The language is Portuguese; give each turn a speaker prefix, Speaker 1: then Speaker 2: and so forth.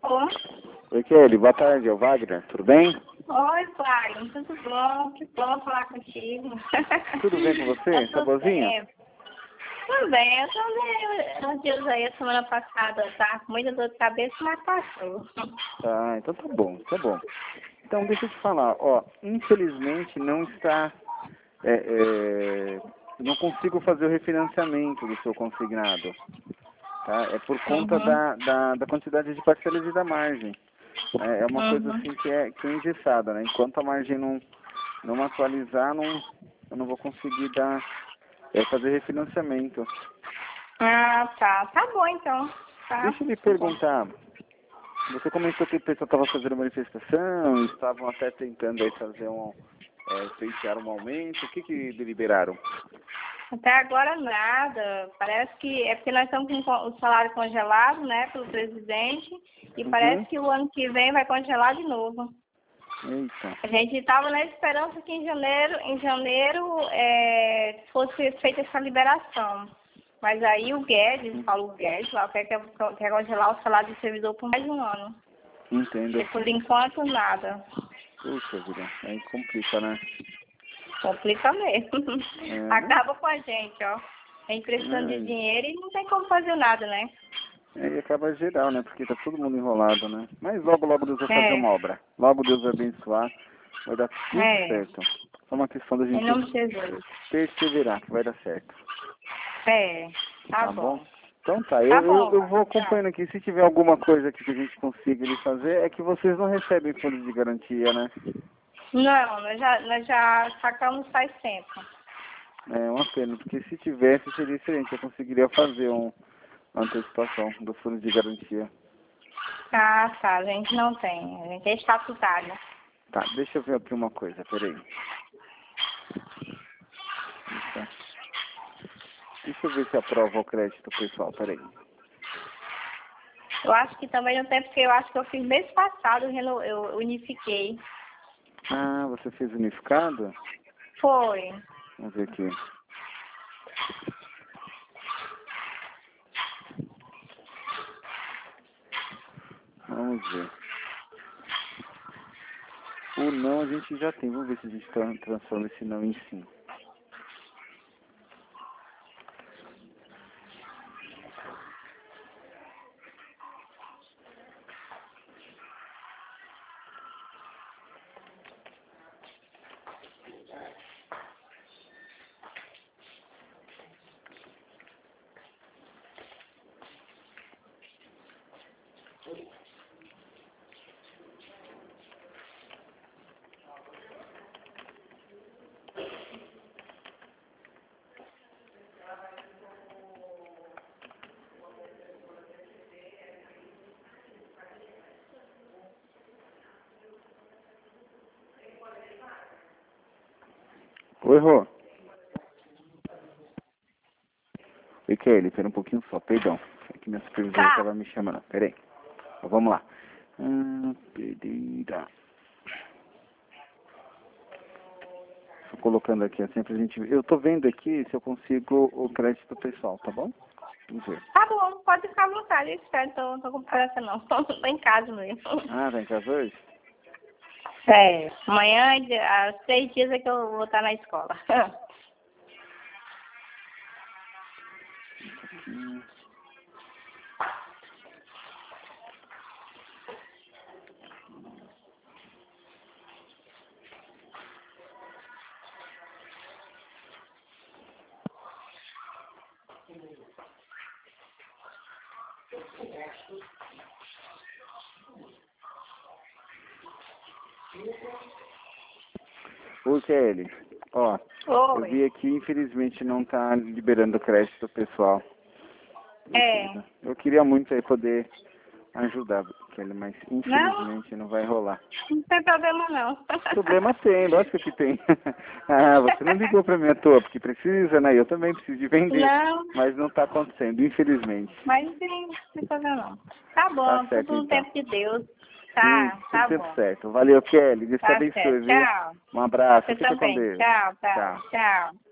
Speaker 1: Alô?
Speaker 2: Oi, Kelly, boa tarde, é o Wagner, tudo bem?
Speaker 1: Oi, Wagner, tudo bom? Que bom falar contigo.
Speaker 2: Tudo bem com você? Tá boazinha?
Speaker 1: Tudo bem, eu também, uns dias aí, a semana passada, tá? Com muita dor de cabeça, mas passou.
Speaker 2: Tá, então tá bom, tá bom. Então, deixa eu te falar, ó, infelizmente não está, não consigo fazer o refinanciamento do seu consignado, tá? É por conta
Speaker 1: Uhum.
Speaker 2: da quantidade de parcelas e da margem. É uma coisa
Speaker 1: Uhum.
Speaker 2: assim que é engessada, né? Enquanto a margem não atualizar, eu não vou conseguir fazer refinanciamento.
Speaker 1: Ah, tá. Tá bom, então. Tá,
Speaker 2: Deixa eu lhe
Speaker 1: tá bom.
Speaker 2: perguntar, você comentou que o pessoal estava fazendo manifestação, estavam até tentando aí fazer pleitear um aumento, o que deliberaram?
Speaker 1: Até agora nada. Parece que é porque nós estamos com o salário congelado, né, pelo presidente, e parece
Speaker 2: Uhum.
Speaker 1: que o ano que vem vai congelar de novo.
Speaker 2: Eita.
Speaker 1: A gente estava na esperança que em janeiro fosse feita essa liberação. Mas aí o Guedes, Paulo Guedes, lá, quer congelar o salário do servidor por mais de um ano.
Speaker 2: Entendo.
Speaker 1: E por enquanto nada.
Speaker 2: Puxa vida, aí complica, né?
Speaker 1: Complica mesmo.
Speaker 2: É,
Speaker 1: Acaba com a gente, ó. A gente precisando de
Speaker 2: né?
Speaker 1: dinheiro e não tem como fazer nada, né?
Speaker 2: E acaba geral, né? Porque tá todo mundo enrolado, né? Mas logo, logo Deus vai fazer
Speaker 1: É,
Speaker 2: uma obra. Logo Deus vai abençoar. Vai dar tudo
Speaker 1: é.
Speaker 2: certo. É uma questão da
Speaker 1: Em
Speaker 2: gente
Speaker 1: nome de Jesus.
Speaker 2: perseverar, que vai dar certo.
Speaker 1: É, tá
Speaker 2: Tá bom?
Speaker 1: bom.
Speaker 2: Então tá,
Speaker 1: Tá
Speaker 2: eu
Speaker 1: bom,
Speaker 2: vou
Speaker 1: tá.
Speaker 2: acompanhando aqui. Se tiver alguma coisa aqui que a gente consiga ele fazer, é que vocês não recebem fundo de garantia, né?
Speaker 1: Não, nós já sacamos faz tempo.
Speaker 2: É uma pena, porque se tivesse seria excelente. Eu conseguiria fazer uma antecipação do fundo de garantia.
Speaker 1: Ah, tá. A gente não tem. A gente é estatutário.
Speaker 2: Tá, deixa eu ver aqui uma coisa, peraí. Deixa eu ver se aprova o crédito pessoal, peraí.
Speaker 1: Eu acho que também não tem, porque eu acho que eu fiz mês passado, eu unifiquei.
Speaker 2: Ah, você fez unificado?
Speaker 1: Foi.
Speaker 2: Vamos ver aqui. Vamos ver. O não a gente já tem. Vamos ver se a gente transforma esse não em sim. Oi, Rô. Oi, Kelly. Espera um pouquinho só. Perdão. É que minha supervisora
Speaker 1: Tá.
Speaker 2: estava me chamando. Peraí. Então, vamos lá. Pedida. Estou colocando aqui assim pra gente ver. Eu tô vendo aqui se eu consigo o crédito pessoal, tá bom? Vamos ver.
Speaker 1: Tá bom, pode ficar à vontade. Eu espero, não tô com pressa não. Tô em casa mesmo.
Speaker 2: Ah, tá em casa hoje?
Speaker 1: É. Amanhã, há 3 dias é que eu vou estar na escola.
Speaker 2: Oi, Kelly. Ó, eu
Speaker 1: Oi.
Speaker 2: vi aqui, infelizmente não tá liberando crédito pessoal. Puxa
Speaker 1: É.
Speaker 2: vida. Eu queria muito aí poder ajudar, Kelly, mas
Speaker 1: Não,
Speaker 2: infelizmente não vai rolar.
Speaker 1: não tem problema não.
Speaker 2: Problema tem, lógico que tem. Ah, você não ligou pra mim à toa, porque precisa, né? Eu também preciso de vender,
Speaker 1: Não,
Speaker 2: mas não tá acontecendo, infelizmente.
Speaker 1: mas não tem problema não. Tá
Speaker 2: Tá
Speaker 1: bom,
Speaker 2: certo
Speaker 1: tudo no
Speaker 2: então.
Speaker 1: tempo de Deus.
Speaker 2: Sim,
Speaker 1: Tá,
Speaker 2: tudo
Speaker 1: tá
Speaker 2: tempo
Speaker 1: bom.
Speaker 2: certo. Valeu, Kelly. Deus te
Speaker 1: Tá
Speaker 2: abençoe,
Speaker 1: certo.
Speaker 2: viu?
Speaker 1: Tchau.
Speaker 2: Um abraço.
Speaker 1: Você
Speaker 2: Fica com
Speaker 1: também.
Speaker 2: Deus.
Speaker 1: Tchau, tchau,
Speaker 2: Tchau.
Speaker 1: tchau.